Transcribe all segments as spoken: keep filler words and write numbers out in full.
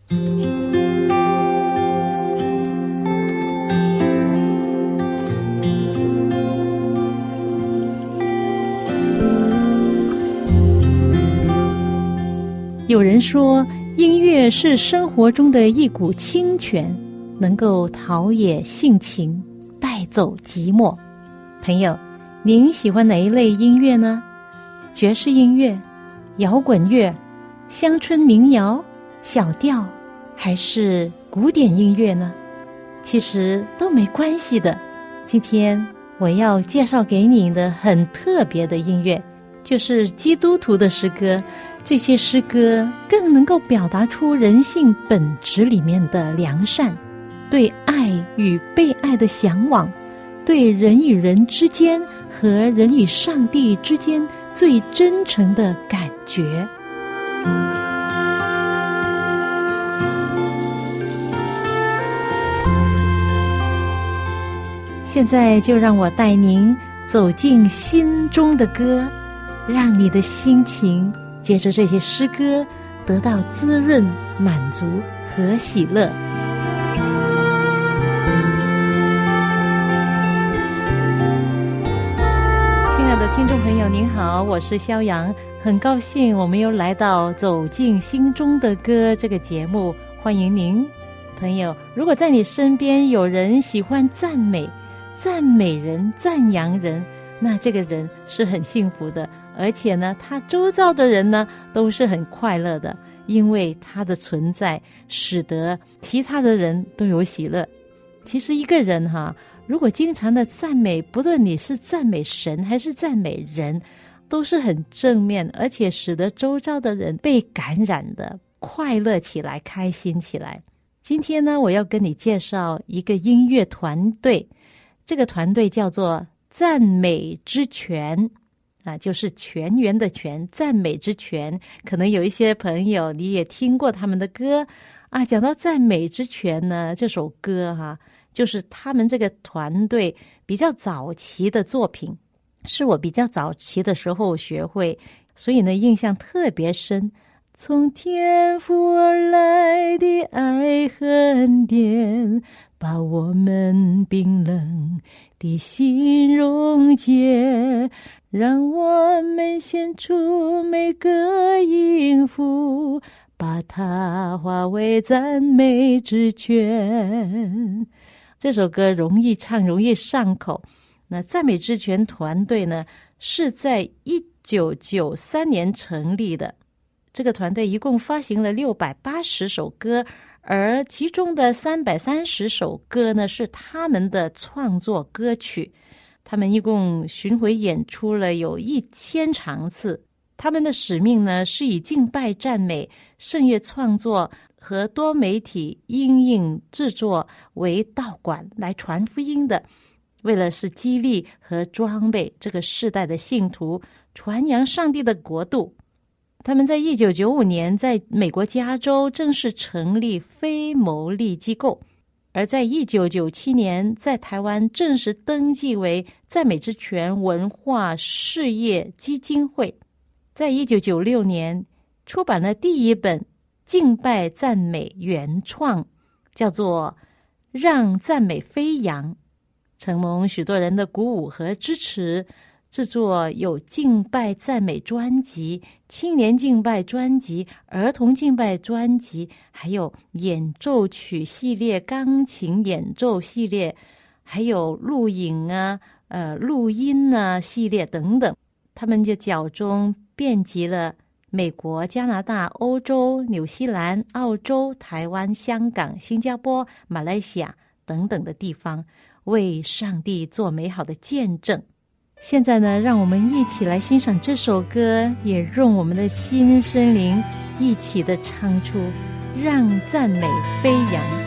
有人说，音乐是生活中的一股清泉，能够陶冶性情，带走寂寞。朋友，您喜欢哪一类音乐呢？爵士音乐、摇滚乐、乡村民谣、小调，还是古典音乐呢？其实都没关系的。今天我要介绍给你的很特别的音乐，就是基督徒的诗歌。这些诗歌更能够表达出人性本质里面的良善，对爱与被爱的向往，对人与人之间和人与上帝之间最真诚的感觉。现在就让我带您走进心中的歌，让你的心情借着这些诗歌得到滋润、满足和喜乐。亲爱的听众朋友您好，我是肖阳，很高兴我们又来到走进心中的歌这个节目，欢迎您。朋友，如果在你身边有人喜欢赞美、赞美人、赞扬人，那这个人是很幸福的，而且呢，他周遭的人呢都是很快乐的，因为他的存在使得其他的人都有喜乐。其实一个人哈，如果经常的赞美，不论你是赞美神还是赞美人，都是很正面，而且使得周遭的人被感染的，快乐起来，开心起来。今天呢，我要跟你介绍一个音乐团队，这个团队叫做赞美之泉啊，就是泉源的泉，赞美之泉。可能有一些朋友你也听过他们的歌啊。讲到赞美之泉呢，这首歌哈、啊，就是他们这个团队比较早期的作品，是我比较早期的时候学会，所以呢印象特别深。从天父而来的爱和恩典，把我们冰冷的心溶解，让我们献出每个音符，把它化为赞美之泉。这首歌容易唱，容易上口。那赞美之泉团队呢，是在一九九三年成立的。这个团队一共发行了六百八十首歌，而其中的三百三十首歌呢是他们的创作歌曲。他们一共巡回演出了有一千场次。他们的使命呢是以敬拜、赞美、圣乐创作和多媒体音影制作为道馆来传福音的，为了是激励和装备这个世代的信徒，传扬上帝的国度。他们在一九九五年在美国加州正式成立非牟利机构，而在一九九七年在台湾正式登记为赞美之泉文化事业基金会。在一九九六年出版了第一本敬拜赞美原创，叫做让赞美飞扬，承蒙许多人的鼓舞和支持，制作有敬拜赞美专辑、青年敬拜专辑、儿童敬拜专辑，还有演奏曲系列、钢琴演奏系列，还有录影啊、呃录音啊系列等等。他们的脚中遍及了美国、加拿大、欧洲、纽西兰、澳洲、台湾、香港、新加坡、马来西亚等等的地方，为上帝做美好的见证。现在呢，让我们一起来欣赏这首歌，也用我们的心身灵一起的唱出让赞美飞扬。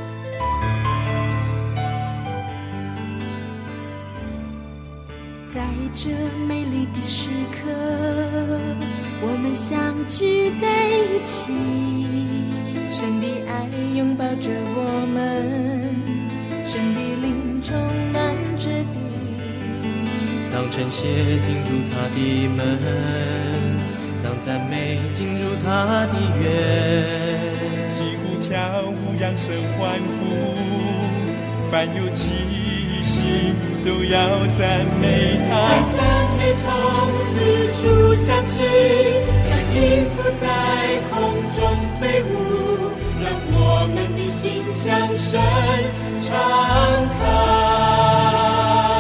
在这美丽的时刻，我们相聚在一起，神的爱拥抱着我们，神的灵充满着地。 当晨曦进入他的门，当赞美进入他的园，几乎跳舞扬声欢呼，凡有气息都要赞美他。 让赞美从四处响起，让音符在空中飞舞，让我们的心向神敞开。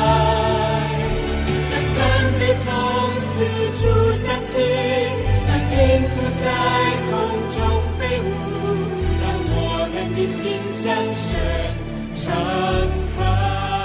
让赞美从四处响起，让音符在空中飞舞，让我们的心向神敞开。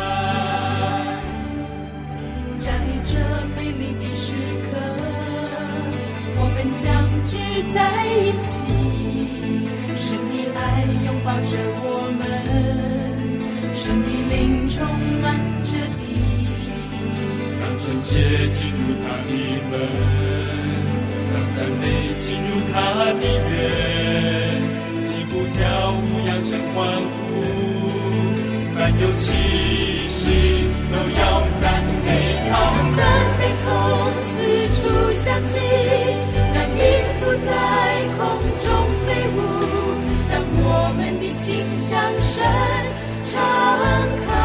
在这美丽的时刻，我们相聚在一起，神的爱拥抱着我们，神的灵充满着地， 让称谢进入他的门，让赞美进入他的园，击鼓跳舞扬声欢呼，凡有气息都要赞美他。 让赞美从四处响起，让音符在空中飞舞，让我们的心向神敞开。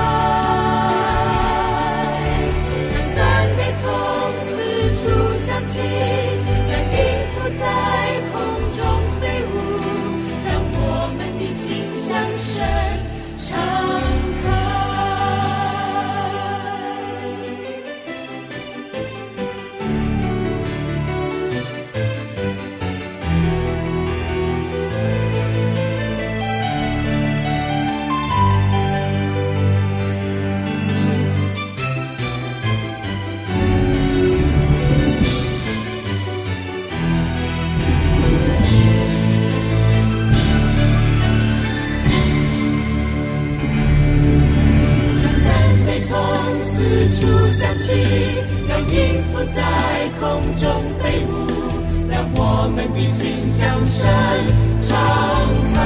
让赞美从四处响起，让音符在空中飞舞，让我们的心向神敞开。四处响起，让音符在空中飞舞，让我们的心向神敞开。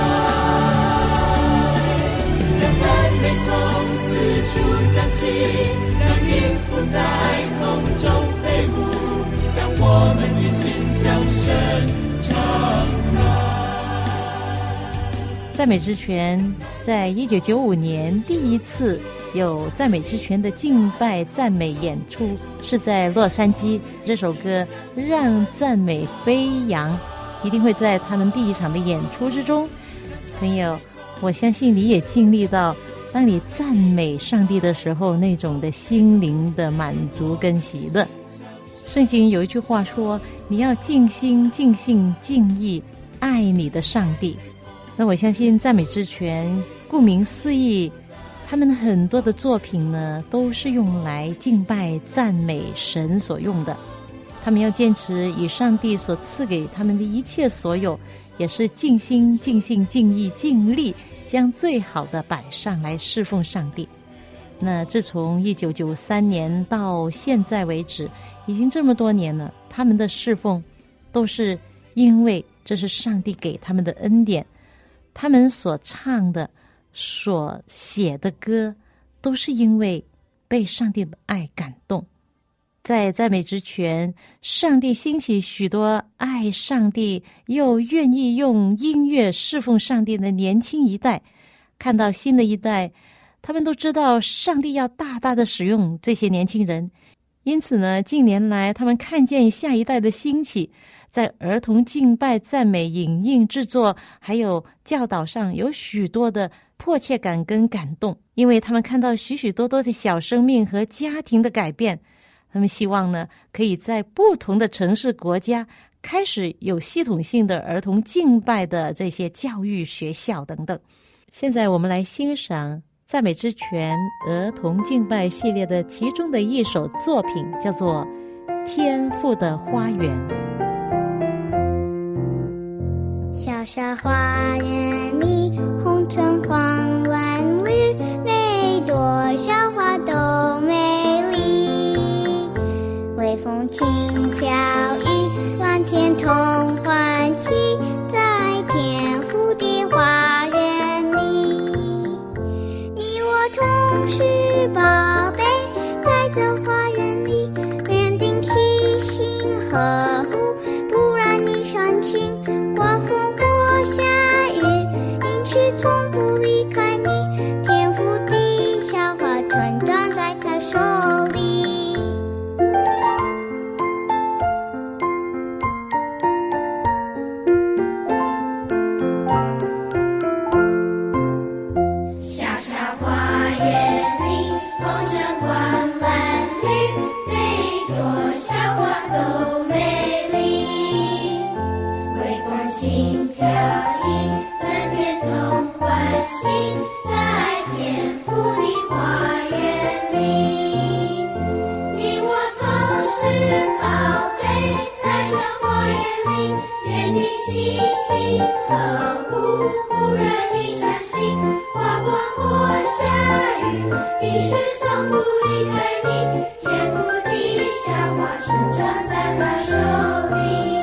让赞美从四处响起，让音符在空中飞舞，让我们的心向神敞开。 赞美之泉在一九九五年第一次有赞美之泉的敬拜赞美演出，是在洛杉矶。这首歌让赞美飞扬一定会在他们第一场的演出之中。朋友，我相信你也经历到当你赞美上帝的时候那种的心灵的满足跟喜乐。圣经有一句话说，你要尽心尽性尽意爱你的上帝。那我相信赞美之泉顾名思义，他们很多的作品呢，都是用来敬拜赞美神所用的。他们要坚持以上帝所赐给他们的一切所有，也是尽心尽性尽意尽力，将最好的摆上来侍奉上帝。那自从一九九三年到现在为止，已经这么多年了，他们的侍奉都是因为这是上帝给他们的恩典。他们所唱的所写的歌都是因为被上帝的爱感动。在赞美之泉，上帝兴起许多爱上帝又愿意用音乐侍奉上帝的年轻一代，看到新的一代，他们都知道上帝要大大的使用这些年轻人。因此呢，近年来他们看见下一代的兴起，在儿童敬拜赞美影印制作还有教导上有许多的迫切感跟感动，因为他们看到许许多多的小生命和家庭的改变。他们希望呢，可以在不同的城市国家开始有系统性的儿童敬拜的这些教育学校等等。现在我们来欣赏赞美之泉儿童敬拜系列的其中的一首作品，叫做《天父的花园》。 小小花园里，红橙黄蓝绿，每朵小花都美丽。微风轻飘逸，蓝天同欢喜，在天父的花园里，你我同是宝贝，在这花园里，园丁细心呵护，不让你伤心。刮风或下雨， 应许从不离开你，天父的笑话成长在他手里。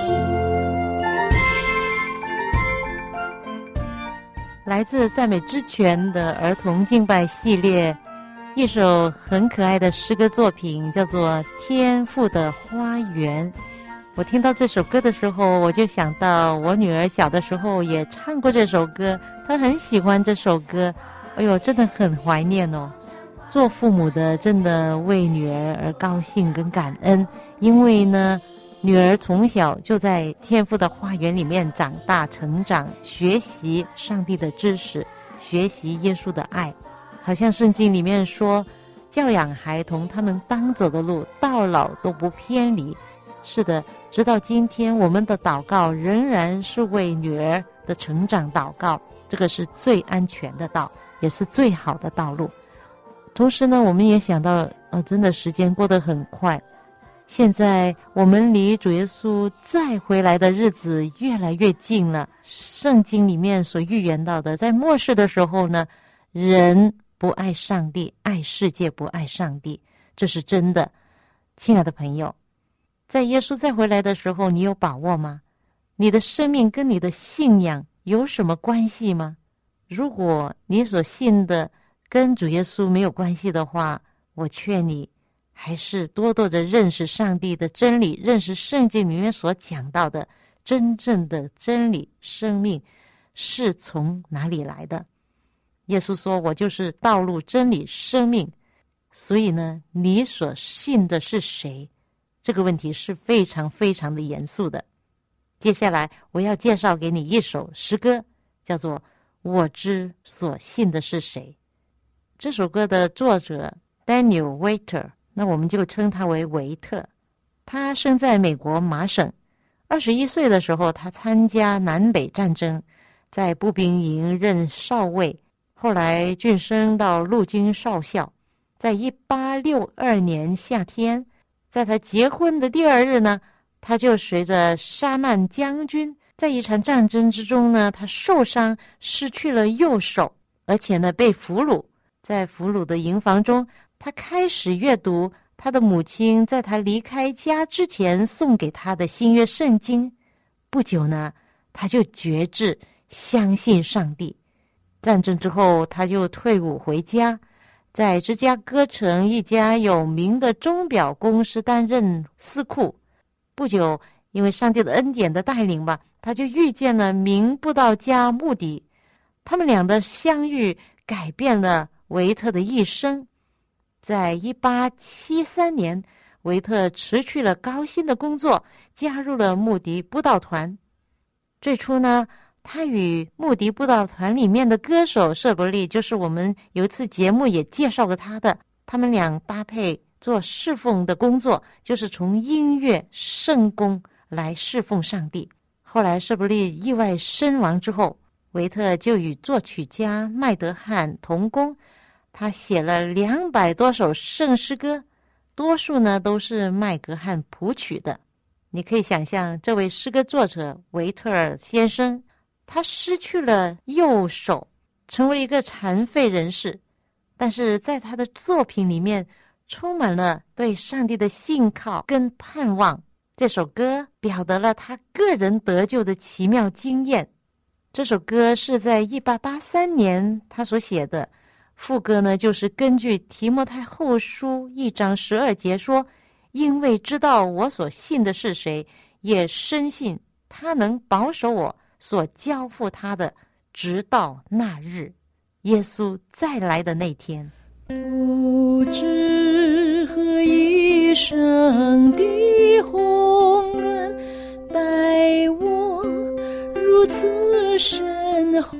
来自赞美之泉的儿童敬拜系列，一首很可爱的诗歌作品，叫做《天父的花园》。我听到这首歌的时候，我就想到我女儿小的时候也唱过这首歌，她很喜欢这首歌。哎呦，真的很怀念哦。做父母的真的为女儿而高兴跟感恩，因为呢女儿从小就在天父的花园里面长大成长，学习上帝的知识，学习耶稣的爱。好像圣经里面说，教养孩童他们当走的路，到老都不偏离。是的，直到今天我们的祷告仍然是为女儿的成长祷告，这个是最安全的道，也是最好的道路。同时呢，我们也想到呃，真的时间过得很快，现在我们离主耶稣再回来的日子越来越近了。圣经里面所预言到的，在末世的时候呢，人不爱上帝，爱世界不爱上帝，这是真的。亲爱的朋友，在耶稣再回来的时候，你有把握吗？你的生命跟你的信仰有什么关系吗？如果你所信的跟主耶稣没有关系的话，我劝你还是多多的认识上帝的真理，认识圣经里面所讲到的真正的真理生命是从哪里来的。耶稣说，我就是道路真理生命。所以呢，你所信的是谁？这个问题是非常非常的严肃的。接下来我要介绍给你一首诗歌，叫做我知所信的是谁。这首歌的作者 Daniel Waiter， 那我们就称他为维特。他生在美国麻省，二十一岁的时候他参加南北战争，在步兵营任少尉，后来晋升到陆军少校。在一八六二年夏天，在他结婚的第二日呢，他就随着沙曼将军在一场战争之中呢，他受伤失去了右手，而且呢被俘虏。在俘虏的营房中，他开始阅读他的母亲在他离开家之前送给他的新约圣经。不久呢，他就决志相信上帝。战争之后，他就退伍回家，在芝加哥城一家有名的钟表公司担任司库。不久，因为上帝的恩典的带领吧，他就遇见了名布道家穆迪。他们俩的相遇改变了维特的一生。在一八七三年，维特辞去了高薪的工作，加入了穆迪布道团。最初呢，他与穆迪布道团里面的歌手舍伯利，就是我们有一次节目也介绍过他的，他们俩搭配做侍奉的工作，就是从音乐圣工来侍奉上帝。后来舍伯利意外身亡之后，维特就与作曲家麦德汉同工，他写了两百多首圣诗歌，多数呢都是麦格汉谱曲的。你可以想象，这位诗歌作者维特尔先生，他失去了右手，成为一个残废人士，但是在他的作品里面充满了对上帝的信靠跟盼望。这首歌表达了他个人得救的奇妙经验。这首歌是在一八八三年他所写的，副歌呢就是根据提摩太后书一章十二节说，因为知道我所信的是谁，也深信他能保守我所交付他的，直到那日，耶稣再来的那天。 不知何以上的洪恩待我如此深厚，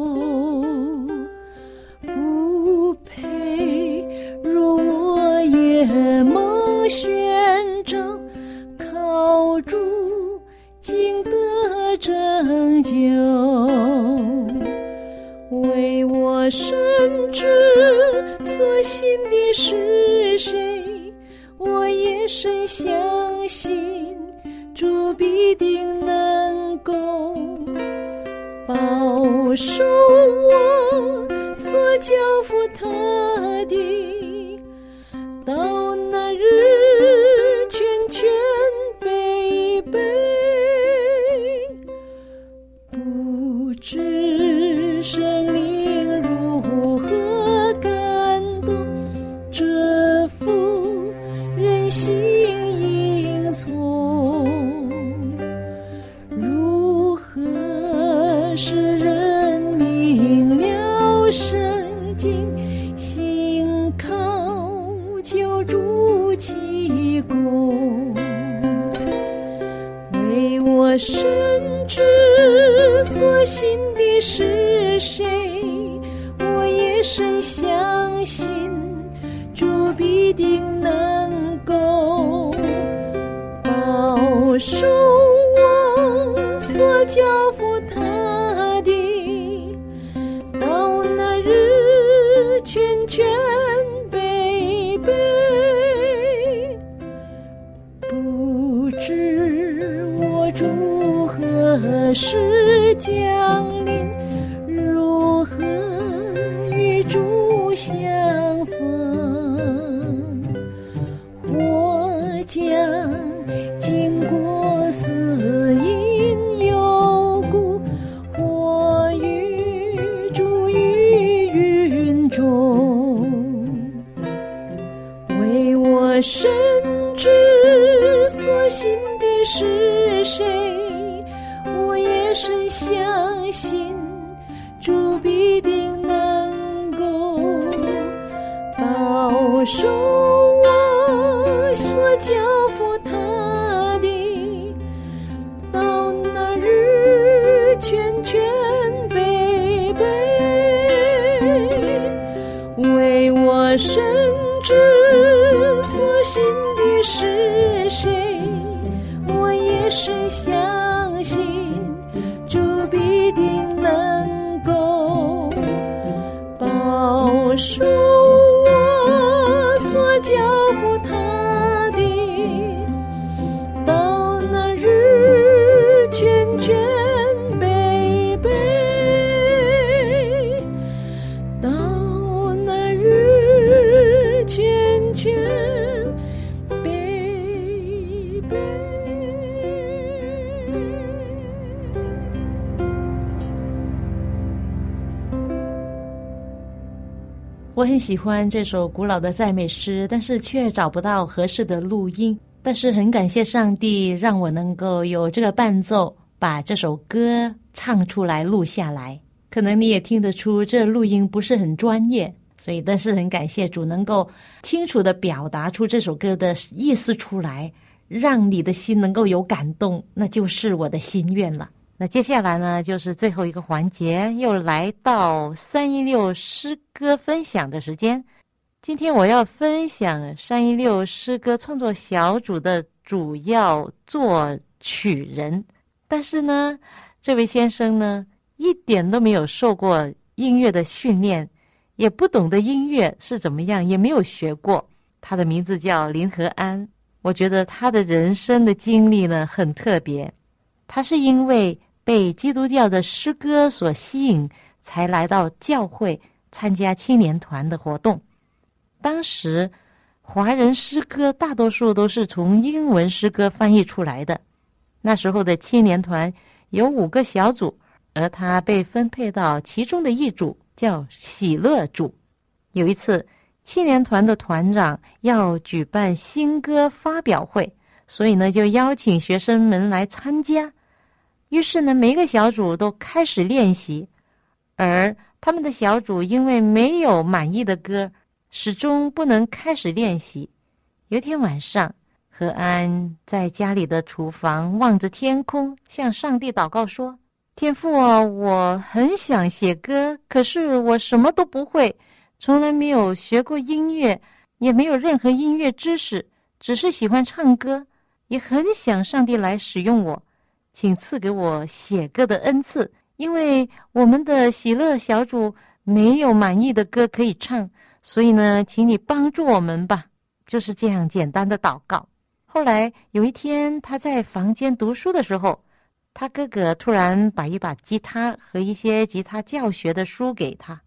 不配如我也蒙宣召，靠主经得拯救，为我深知所信的是谁，我也深相信主必定能够保守我所交付他的，到那日全全悲悲，不知生灵如何感动这妇人心隐从，如何使人明了圣经，信靠救主奇功，为我深知所信的是谁，我也深相信主必定能够保守我所交付他的，到那日全全悲悲，不知我主何时降临，如何与主相逢，我将经过死荫幽谷，或与主于云中，为我深知所信的是谁，我也深相信主必定能够保守我所交付他的，到那日全全悲悲，为我深知所信的是谁，我也深相信主必定能够保守我所交付他的，到那日全全悲悲，到那日全全悲悲。 我很喜欢这首古老的赞美诗，但是却找不到合适的录音。但是很感谢上帝，让我能够有这个伴奏，把这首歌唱出来录下来。可能你也听得出这录音不是很专业，所以但是很感谢主能够清楚地表达出这首歌的意思出来，让你的心能够有感动，那就是我的心愿了。那接下来呢，就是最后一个环节，又来到三一六诗歌分享的时间。今天我要分享三一六诗歌创作小组的主要作曲人，但是呢，这位先生呢，一点都没有受过音乐的训练，也不懂得音乐是怎么样，也没有学过。他的名字叫林和安，我觉得他的人生的经历呢很特别。他是因为被基督教的诗歌所吸引，才来到教会参加青年团的活动。当时华人诗歌大多数都是从英文诗歌翻译出来的，那时候的青年团有五个小组，而他被分配到其中的一组，叫喜乐组。有一次青年团的团长要举办新歌发表会，所以呢就邀请学生们来参加。于是呢，每个小组都开始练习，而他们的小组因为没有满意的歌，始终不能开始练习。有一天晚上，和安在家里的厨房望着天空，向上帝祷告说：天父啊，我很想写歌，可是我什么都不会，从来没有学过音乐，也没有任何音乐知识，只是喜欢唱歌，也很想上帝来使用我，请赐给我写歌的恩赐，因为我们的喜乐小组没有满意的歌可以唱，所以呢，请你帮助我们吧。就是这样简单的祷告。后来有一天，他在房间读书的时候，他哥哥突然把一把吉他和一些吉他教学的书给他，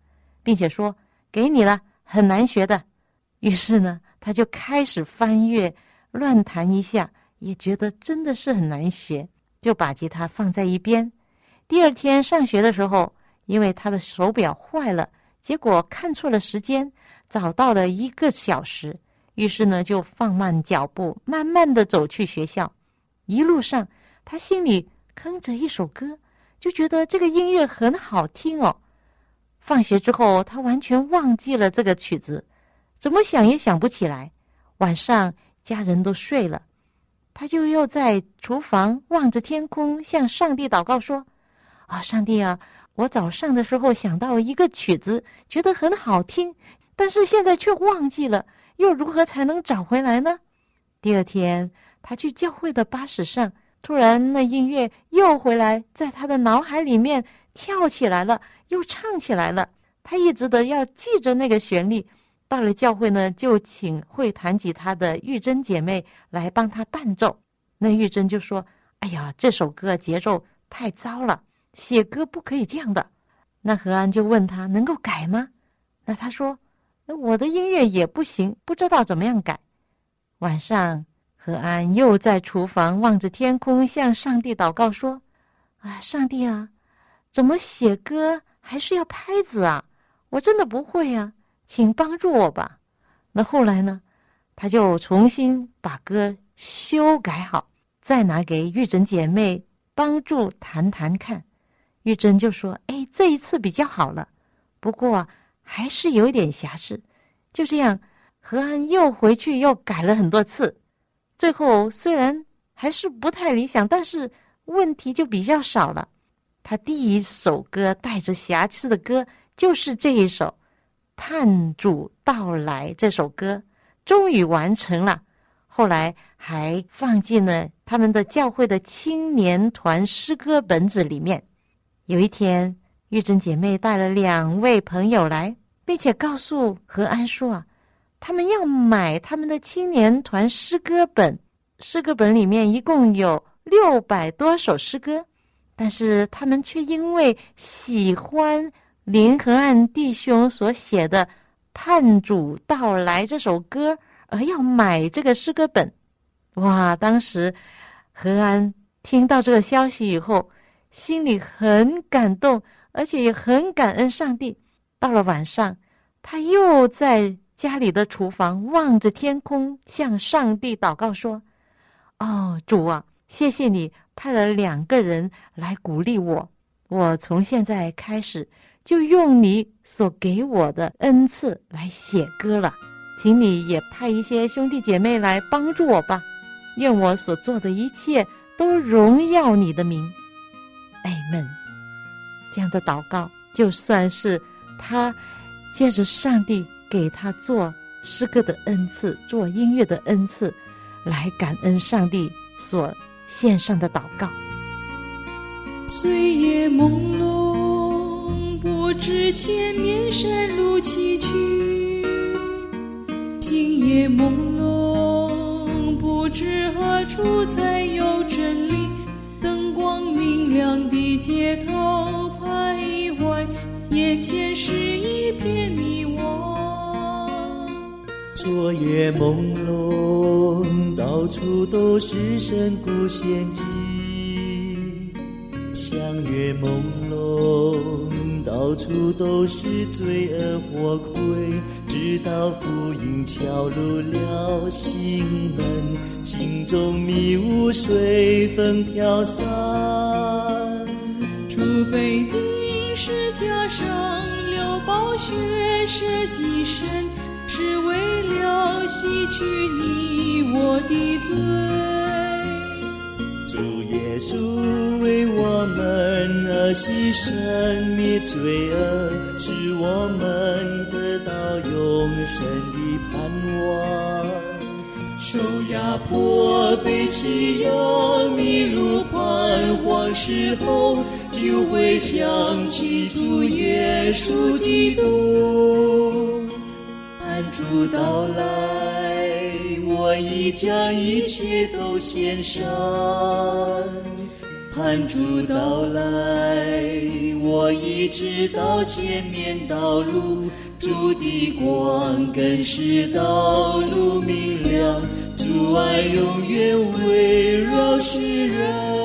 并且说给你了，很难学的。于是呢，他就开始翻阅，乱弹一下，也觉得真的是很难学，就把吉他放在一边。第二天上学的时候，因为他的手表坏了，结果看错了时间，早到了一个小时，于是呢就放慢脚步，慢慢的走去学校。一路上他心里哼着一首歌，就觉得这个音乐很好听哦。放学之后，他完全忘记了这个曲子，怎么想也想不起来。晚上家人都睡了，他就又在厨房望着天空，向上帝祷告说：啊，上帝啊，我早上的时候想到一个曲子，觉得很好听，但是现在却忘记了，又如何才能找回来呢？第二天，他去教会的巴士上，突然那音乐又回来，在他的脑海里面跳起来了，又唱起来了。他一直的要记着那个旋律。到了教会呢，就请会弹吉他的玉珍姐妹来帮他伴奏。那玉珍就说：哎呀，这首歌节奏太糟了，写歌不可以这样的。那何安就问他能够改吗？那他说：我的音乐也不行，不知道怎么样改。晚上何安又在厨房望着天空，向上帝祷告说：啊，上帝啊，怎么写歌还是要拍子啊？我真的不会啊，请帮助我吧。那后来呢，他就重新把歌修改好，再拿给玉珍姐妹帮助弹弹看。玉珍就说：哎，这一次比较好了，不过还是有一点瑕疵。就这样，何安又回去又改了很多次，最后虽然还是不太理想，但是问题就比较少了。他第一首歌带着瑕疵的歌就是这一首《盼主到来》，这首歌终于完成了。后来还放进了他们的教会的青年团诗歌本子里面。有一天，玉珍姐妹带了两位朋友来，并且告诉何安说啊，他们要买他们的青年团诗歌本。诗歌本里面一共有六百多首诗歌，但是他们却因为喜欢林和安弟兄所写的《盼主到来》这首歌而要买这个诗歌本。哇，当时何安听到这个消息以后，心里很感动，而且也很感恩上帝。到了晚上，他又在家里的厨房望着天空，向上帝祷告说：哦，主啊，谢谢你派了两个人来鼓励我，我从现在开始就用你所给我的恩赐来写歌了，请你也派一些兄弟姐妹来帮助我吧，愿我所做的一切都荣耀你的名。阿们。这样的祷告就算是他借着上帝给他做诗歌的恩赐，做音乐的恩赐，来感恩上帝所献上的祷告。 岁月朦胧，不知前面山路崎岖，星夜朦胧，不知何处才有真理，灯光明亮的街头徘徊，眼前是一片迷惘。 昨夜朦胧，到处都是神古献祭，相约朦胧，到处都是罪恶火亏，直到福音敲入了心门，心中迷雾随风飘散。 主被钉十架上流宝血舍己身，是为了洗去你我的罪。 主耶稣为我们而牺牲，灭罪恶，使我们得到永生的盼望。 受压迫被欺压迷路彷徨时候，就会想起主耶稣基督。盼主到来，我已将一切都献上， 盼主到来，我已知道前面道路，主的光更是道路明亮，主爱永远围绕世人。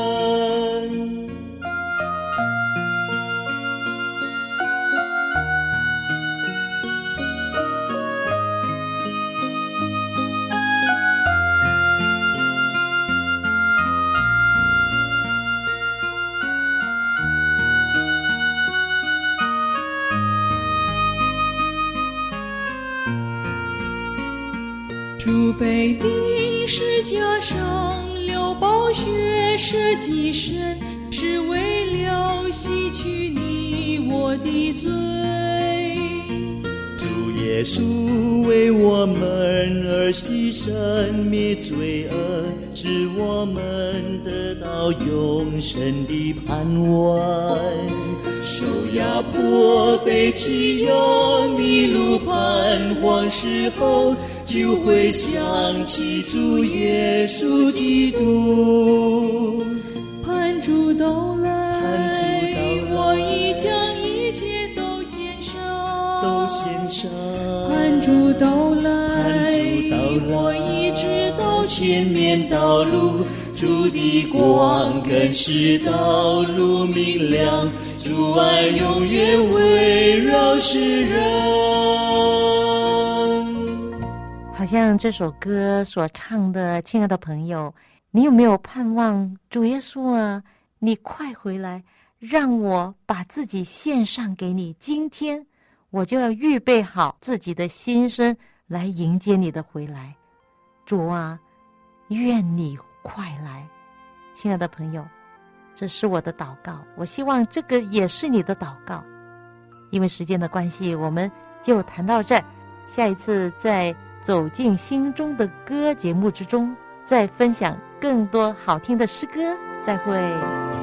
主被钉十架上，流宝血舍己身，是为了洗去你我的罪。 主耶稣为我们而牺牲，灭罪恶，使我们得到永生的盼望。受压迫被欺压迷路彷徨时候，就会想起主耶稣基督。 盼主到来， 盼主到来， 我已将一切都献上， 都献上。 盼主到来， 盼主到来， 我已知道前面道路，主的光更是道路明亮，主爱永远围绕世人。 好像这首歌所唱的，亲爱的朋友，你有没有盼望主耶稣啊，你快回来，让我把自己献上给你，今天我就要预备好自己的心声来迎接你的回来。主啊，愿你快来。亲爱的朋友，这是我的祷告，我希望这个也是你的祷告。因为时间的关系，我们就谈到这儿，下一次在走进心中的歌节目之中，再分享更多好听的诗歌。再会。